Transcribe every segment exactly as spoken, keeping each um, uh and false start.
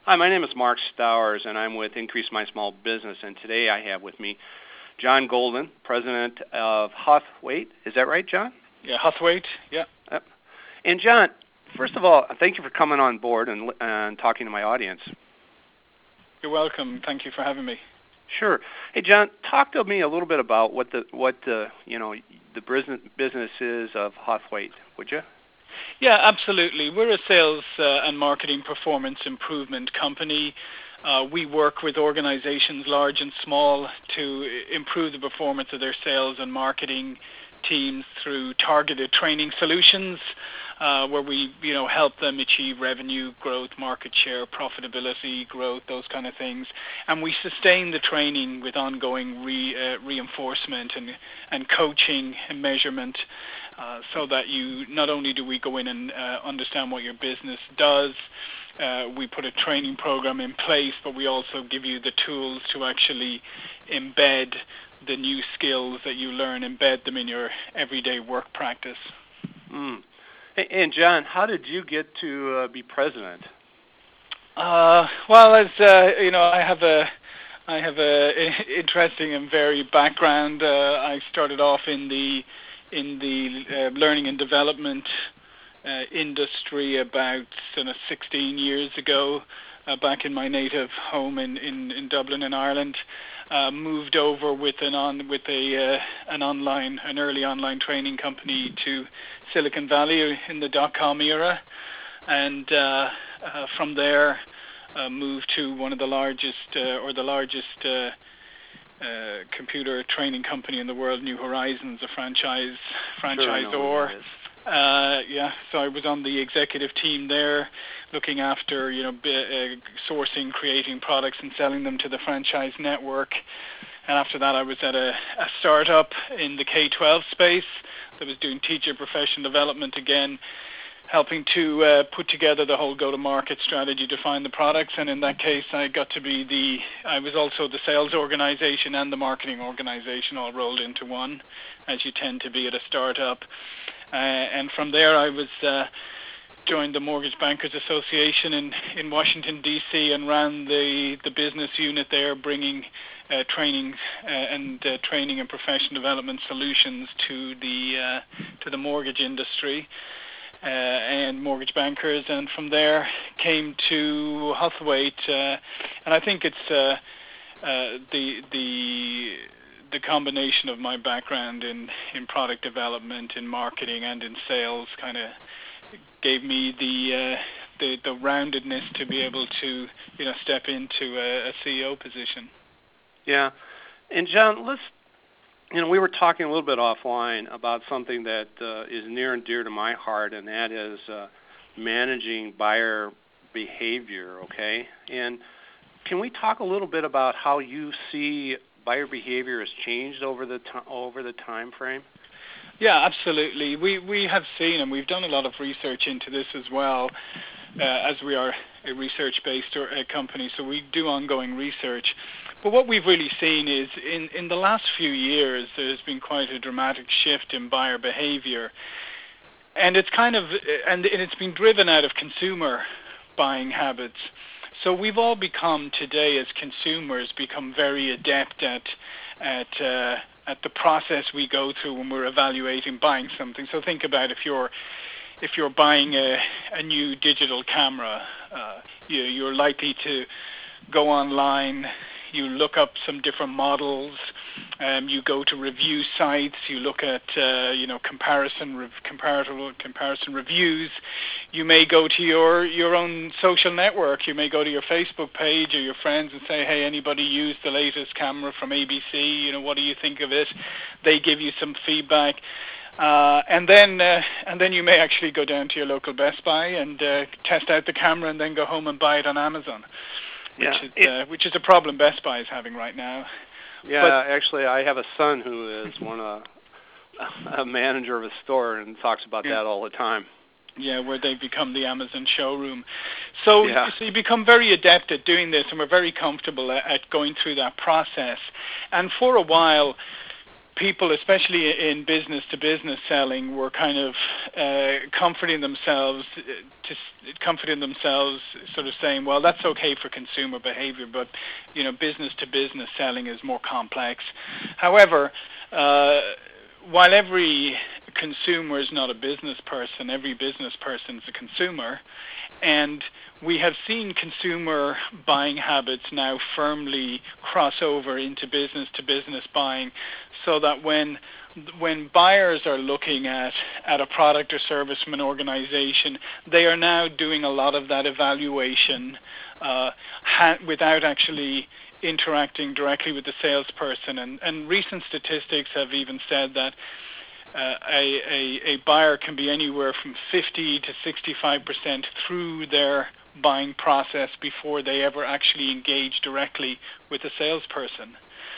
Hi, my name is Mark Stowers, and I'm with Increase My Small Business. And today I have with me John Golden, president of Huthwaite. Is that right, John? Yeah, Huthwaite. Yeah. Yep. And John, first of all, thank you for coming on board and, and talking to my audience. You're welcome. Thank you for having me. Sure. Hey, John, talk to me a little bit about what the what the you know the business business is of Huthwaite, would you? Yeah, absolutely. We're a sales uh, and marketing performance improvement company. Uh, we work with organizations large and small to improve the performance of their sales and marketing teams through targeted training solutions, uh, where we, you know, help them achieve revenue growth, market share, profitability growth, those kind of things. And we sustain the training with ongoing re, uh, reinforcement and, and coaching and measurement, uh, so that you not only do we go in and uh, understand what your business does, uh, we put a training program in place, but we also give you the tools to actually embed the new skills that you learn, embed them in your everyday work practice. Mm. And John, how did you get to uh, be president? Uh, well, as uh, you know, I have a I have a interesting and varied background. Uh, I started off in the in the uh, learning and development uh, industry about you know, sixteen years ago, uh, back in my native home in, in, in Dublin, in Ireland. Uh, moved over with an on with a uh, an online an early online training company to Silicon Valley in the dot-com era, and uh, uh, from there uh, moved to one of the largest uh, or the largest uh, uh, computer training company in the world, New Horizons, a franchise franchisor. Sure, Uh, yeah, so I was on the executive team there, looking after, you know, b- uh, sourcing, creating products and selling them to the franchise network. And after that, I was at a, a startup in the K twelve space that was doing teacher professional development again, helping to uh, put together the whole go-to-market strategy to find the products. And in that case, I got to be the, I was also the sales organization and the marketing organization all rolled into one, as you tend to be at a startup. Uh, and from there, I was uh, joined the Mortgage Bankers Association in, in Washington, D C, and ran the, the business unit there, bringing uh, training uh, and uh, training and professional development solutions to the uh, to the mortgage industry uh, and mortgage bankers. And from there, came to Huthwaite, uh, and I think it's uh, uh, the the the combination of my background in, in product development, in marketing, and in sales kind of gave me the, uh, the the roundedness to be able to, you know, step into a, a C E O position. Yeah, and John, let's you know we were talking a little bit offline about something that uh, is near and dear to my heart, and that is uh, managing buyer behavior. Okay, and can we talk a little bit about how you see buyer behavior has changed over the to- over the time frame? Yeah, absolutely. We we have seen, and we've done a lot of research into this as well, uh, as we are a research-based or a company, so we do ongoing research. But what we've really seen is in, in the last few years, there's been quite a dramatic shift in buyer behavior. And it's kind of, and it's been driven out of consumer buying habits. So we've all become today as consumers become very adept at at uh, at the process we go through when we're evaluating buying something. So think about if you're if you're buying a, a new digital camera, uh, you, you're likely to go online. You look up some different models. Um, you go to review sites. You look at uh, you know comparison rev- comparative comparison reviews. You may go to your your own social network. You may go to your Facebook page or your friends and say, "Hey, anybody used the latest camera from A B C? You know, what do you think of it?" They give you some feedback. Uh, and then uh, and then you may actually go down to your local Best Buy and uh, test out the camera and then go home and buy it on Amazon. Which, yeah, is, it, uh, which is a problem Best Buy is having right now. Yeah, but, actually, I have a son who is one of a manager of a store and talks about yeah. that all the time. Yeah, where they've become the Amazon showroom. So, yeah. so you become very adept at doing this, and we're very comfortable at, at going through that process. And for a while, people, especially in business-to-business selling, were kind of uh, comforting themselves, to comforting themselves, sort of saying, "Well, that's okay for consumer behavior, but you know, business-to-business selling is more complex." However, uh, while every consumer is not a business person, every business person is a consumer, and we have seen consumer buying habits now firmly cross over into business-to-business buying, so that when when buyers are looking at, at a product or service from an organization, they are now doing a lot of that evaluation uh, ha- without actually interacting directly with the salesperson. And, and recent statistics have even said that Uh, a, a, a buyer can be anywhere from fifty to sixty-five percent through their buying process before they ever actually engage directly with a salesperson.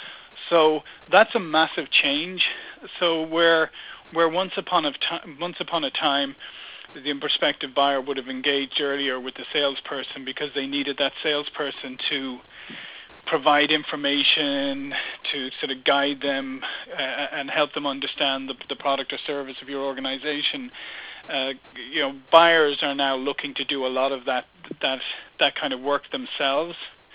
So that's a massive change. So where where once upon a time, once upon a time, the prospective buyer would have engaged earlier with the salesperson because they needed that salesperson to provide information, to sort of guide them uh, and help them understand the, the product or service of your organization. Uh, you know, buyers are now looking to do a lot of that that that kind of work themselves,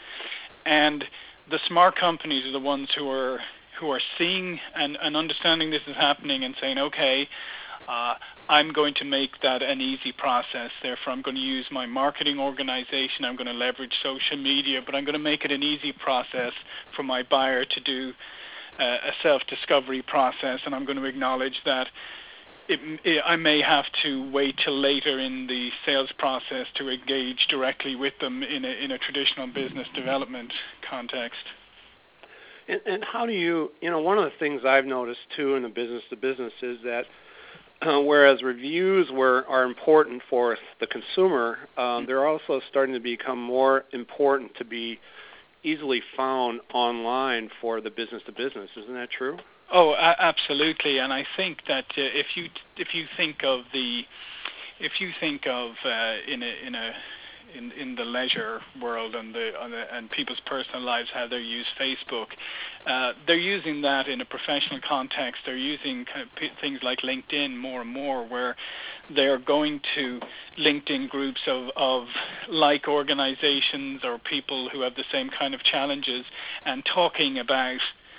and the smart companies are the ones who are who are seeing and, and understanding this is happening and saying, okay, Uh, I'm going to make that an easy process. Therefore, I'm going to use my marketing organization. I'm going to leverage social media, but I'm going to make it an easy process for my buyer to do uh, a self-discovery process. And I'm going to acknowledge that it, it, I may have to wait till later in the sales process to engage directly with them in a, in a traditional business development context. And, and how do you, you know, one of the things I've noticed too in the business-to-business is that Uh, whereas reviews were are important for the consumer, um, they're also starting to become more important to be easily found online for the business-to-business. Isn't that true? Oh, a- absolutely. And I think that uh, if you if you think of the if you think of uh, in a in a in, in the leisure world and the, and the and people's personal lives, how they use Facebook, uh, they're using that in a professional context. They're using kind of p- things like LinkedIn more and more, where they're going to LinkedIn groups of, of like organizations or people who have the same kind of challenges and talking about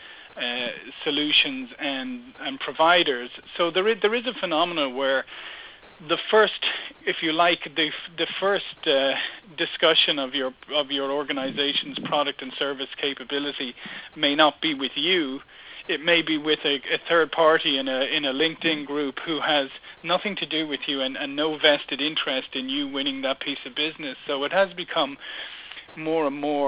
uh, solutions and, and providers. So there is, there is a phenomenon where the first, if you like, the the first uh, discussion of your of your organization's product and service capability may not be with you. It may be with a, a third party in a in a LinkedIn group who has nothing to do with you and, and no vested interest in you winning that piece of business. So it has become more and more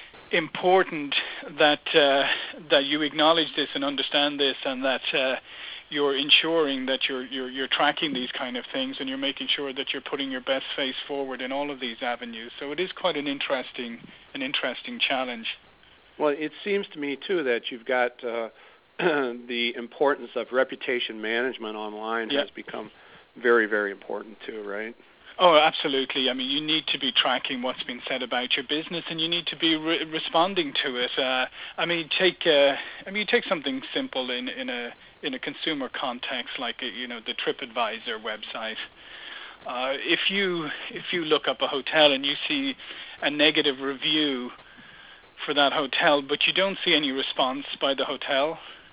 important that uh, that you acknowledge this and understand this, and that uh, you're ensuring that you're, you're you're tracking these kind of things, and you're making sure that you're putting your best face forward in all of these avenues. So it is quite an interesting an interesting challenge. Well, it seems to me too that you've got uh, the importance of reputation management online yep. has become very, very important too, right? Oh, absolutely. I mean, you need to be tracking what's been said about your business, and you need to be re- responding to it. Uh, I mean, take uh, I mean, take something simple in, in a in a consumer context, like a, you know the TripAdvisor website. Uh, if you if you look up a hotel and you see a negative review for that hotel, but you don't see any response by the hotel,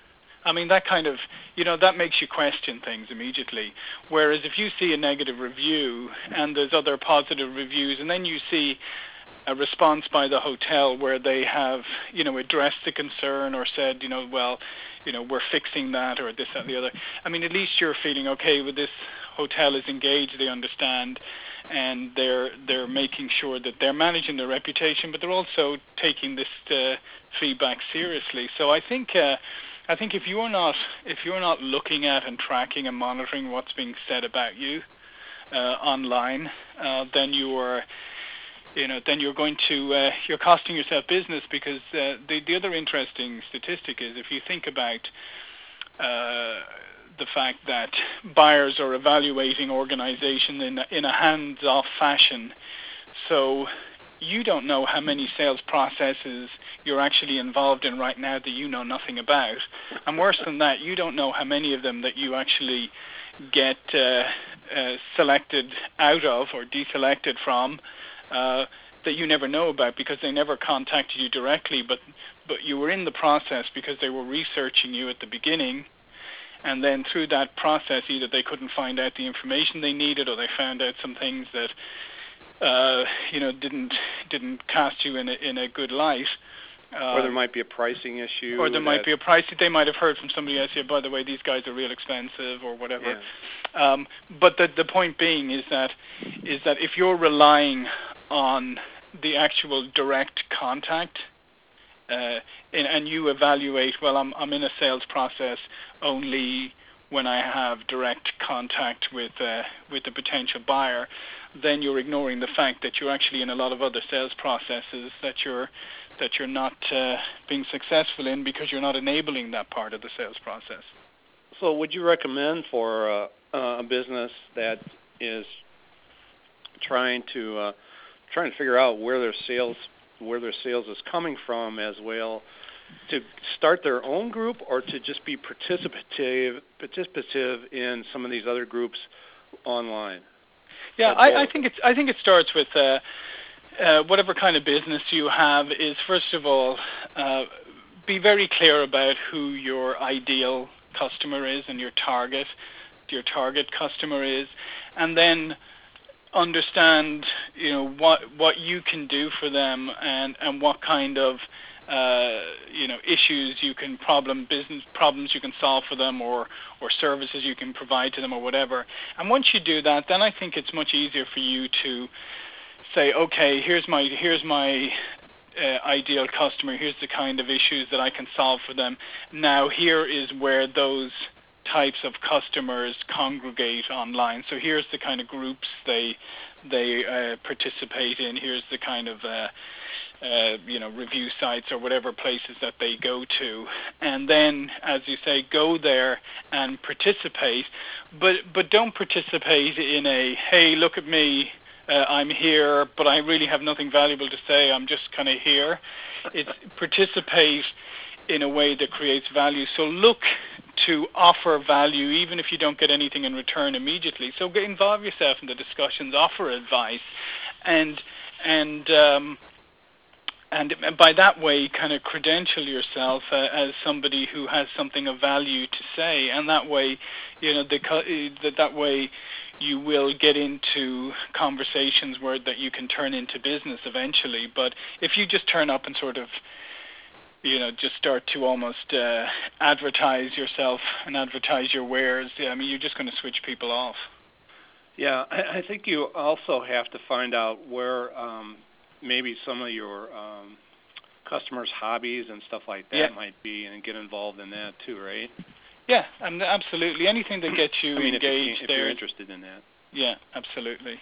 I mean, that kind of, you know, that makes you question things immediately. Whereas if you see a negative review and there's other positive reviews, and then you see a response by the hotel where they have, you know, addressed the concern or said, you know, well, you know, we're fixing that or this, that, and the other. I mean, at least you're feeling, okay, with this hotel is engaged, they understand, and they're they're making sure that they're managing their reputation, but they're also taking this uh, feedback seriously. So I think uh, I think if you're not if you're not looking at and tracking and monitoring what's being said about you uh, online, uh, then you are you know, then you're going to uh, you're costing yourself business, because uh, the the other interesting statistic is, if you think about uh, the fact that buyers are evaluating organization in a, in a hands-off fashion. So you don't know how many sales processes you're actually involved in right now that you know nothing about. And worse than that, you don't know how many of them that you actually get uh, uh, selected out of or deselected from uh, that you never know about because they never contacted you directly, but, but you were in the process because they were researching you at the beginning. And then through that process, either they couldn't find out the information they needed, or they found out some things that uh, you know didn't didn't cast you in a, in a good light. Uh, or there might be a pricing issue. Or there might be a price. They might have heard from somebody else. Yeah, by the way, these guys are real expensive, or whatever. Yeah. Um, but the the point being is that is that if you're relying on the actual direct contact. Uh, and, and you evaluate, well, I'm, I'm in a sales process only when I have direct contact with uh, with the potential buyer, then you're ignoring the fact that you're actually in a lot of other sales processes that you're that you're not uh, being successful in because you're not enabling that part of the sales process. So would you recommend for uh, a business that is trying to uh, trying to figure out where their sales where their sales is coming from as well, to start their own group or to just be participative participative in some of these other groups online? Yeah, I, I think it's I think it starts with uh, uh, whatever kind of business you have is, first of all, uh, be very clear about who your ideal customer is and your target your target customer is, and then understand, you know, what what you can do for them and, and what kind of uh, you know issues you can problem business problems you can solve for them, or or services you can provide to them, or whatever. And once you do that, then I think it's much easier for you to say, okay, here's my here's my uh, ideal customer. Here's the kind of issues that I can solve for them. Now here is where those types of customers congregate online. So here's the kind of groups they they uh, participate in. Here's the kind of uh, uh, you know review sites or whatever places that they go to. And then, as you say, go there and participate. But but don't participate in a, hey, look at me, uh, I'm here, but I really have nothing valuable to say. I'm just kind of here. It's participate in a way that creates value. So look to offer value even if you don't get anything in return immediately. So get, involve yourself in the discussions, offer advice, and and um, and by that way kind of credential yourself uh, as somebody who has something of value to say. And that way, you know, the, that that way you will get into conversations where that you can turn into business eventually. But if you just turn up and sort of you know, just start to almost uh, advertise yourself and advertise your wares, yeah, I mean, you're just going to switch people off. Yeah, I, I think you also have to find out where um, maybe some of your um, customers' hobbies and stuff like that yeah. might be, and get involved in that too, right? Yeah, and absolutely. Anything that gets you I mean, engaged if, you if there. you're interested in that. Yeah, absolutely.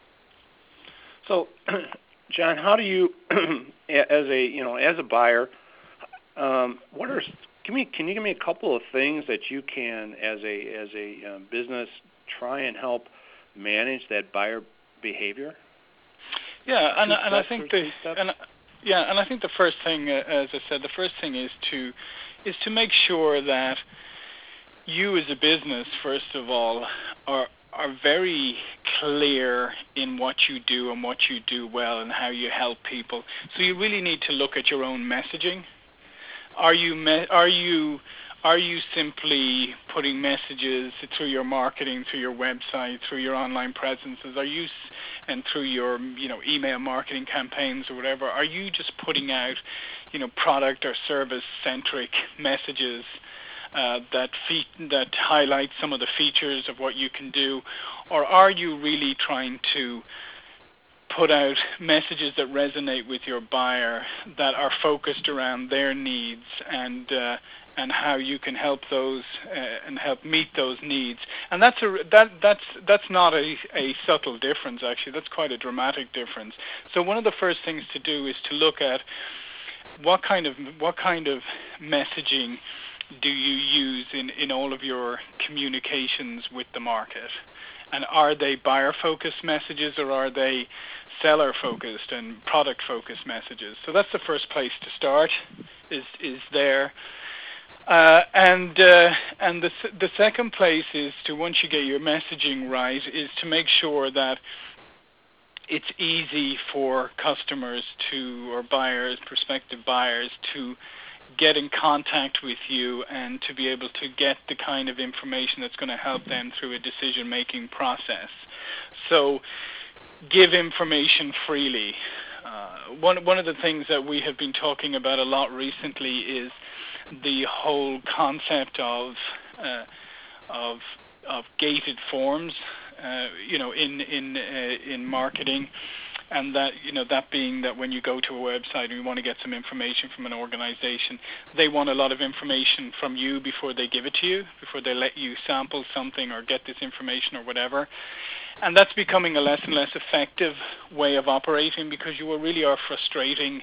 So, John, how do you, as a you know, as a buyer, Um, what are can we can you give me a couple of things that you can as a as a um, business try and help manage that buyer behavior? Yeah, and and I think the and yeah, and I think the first thing, uh, as I said, the first thing is to is to make sure that you as a business, first of all, are are very clear in what you do and what you do well and how you help people. So you really need to look at your own messaging. Are you me- are you are you simply putting messages through your marketing, through your website, through your online presences? Are you and through your you know email marketing campaigns or whatever? Are you just putting out you know product or service centric messages uh, that fe- that highlight some of the features of what you can do, or are you really trying to put out messages that resonate with your buyer, that are focused around their needs and uh, and how you can help those uh, and help meet those needs? And that's a that that's that's not a, a subtle difference. Actually, that's quite a dramatic difference. So one of the first things to do is to look at what kind of what kind of messaging do you use in, in all of your communications with the market. And are they buyer-focused messages or are they seller-focused and product-focused messages? So that's the first place to start, is is there. Uh, and uh, and the the second place is to, once you get your messaging right, is to make sure that it's easy for customers to, or buyers, prospective buyers, to get in contact with you and to be able to get the kind of information that's going to help them through a decision-making process. So give information freely. Uh, one, one of the things that we have been talking about a lot recently is the whole concept of uh, of, of gated forms, uh, you know, in in uh, in marketing. And that, you know, that being that when you go to a website and you want to get some information from an organization, they want a lot of information from you before they give it to you, before they let you sample something or get this information or whatever. And that's becoming a less and less effective way of operating, because you really are frustrating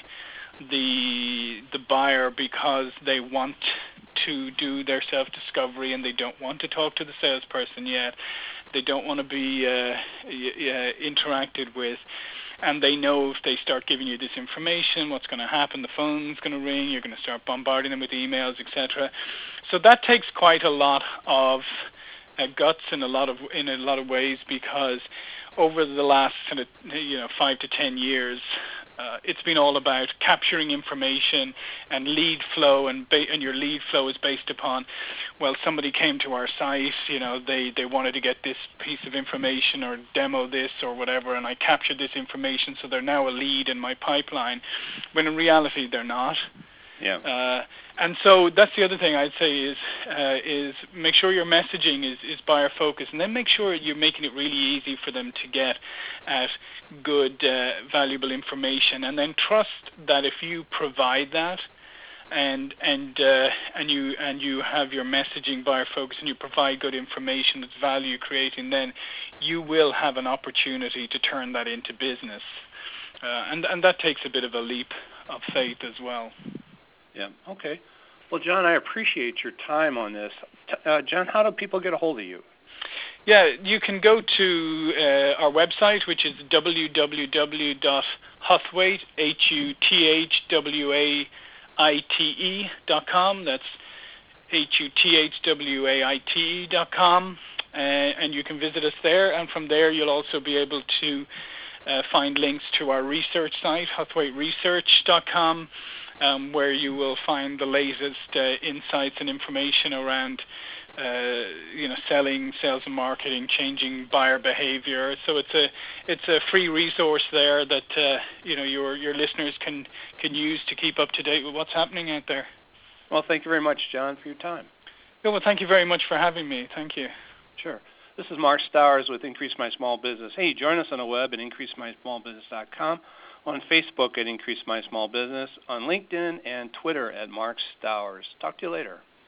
the the buyer because they want to do their self-discovery and they don't want to talk to the salesperson yet. They don't want to be uh, uh, interacted with. And they know if they start giving you this information, what's going to happen. The phone's going to ring. You're going to start bombarding them with emails, et cetera. So that takes quite a lot of uh, guts in a lot of in a lot of ways, because over the last kind of, you know five to ten years, uh, it's been all about capturing information and lead flow, and ba- and your lead flow is based upon, well, somebody came to our site, you know, they, they wanted to get this piece of information or demo this or whatever, and I captured this information, so they're now a lead in my pipeline, when in reality they're not. Yeah. Uh, and so that's the other thing I'd say is uh, is make sure your messaging is, is buyer focused, and then make sure you're making it really easy for them to get at good, uh, valuable information, and then trust that if you provide that, and and uh, and you and you have your messaging buyer focused, and you provide good information that's value creating, then you will have an opportunity to turn that into business, uh, and and that takes a bit of a leap of faith as well. Yeah. Okay. Well, John, I appreciate your time on this. Uh, John, how do people get a hold of you? Yeah, you can go to uh, our website, which is w w w dot huthwaite, H U T H W A I T E dot com. That's H U T H W A I T E dot com. Uh, and you can visit us there. And from there, you'll also be able to uh, find links to our research site, huthwaite research dot com. Um, where you will find the latest uh, insights and information around, uh, you know, selling, sales and marketing, changing buyer behavior. So it's a it's a free resource there that uh, you know your your listeners can can use to keep up to date with what's happening out there. Well, thank you very much, John, for your time. Yeah, well, thank you very much for having me. Thank you. Sure. This is Mark Stowers with Increase My Small Business. Hey, join us on the web at increase my small business dot com. On Facebook at Increase My Small Business, on LinkedIn and Twitter at Mark Stowers. Talk to you later.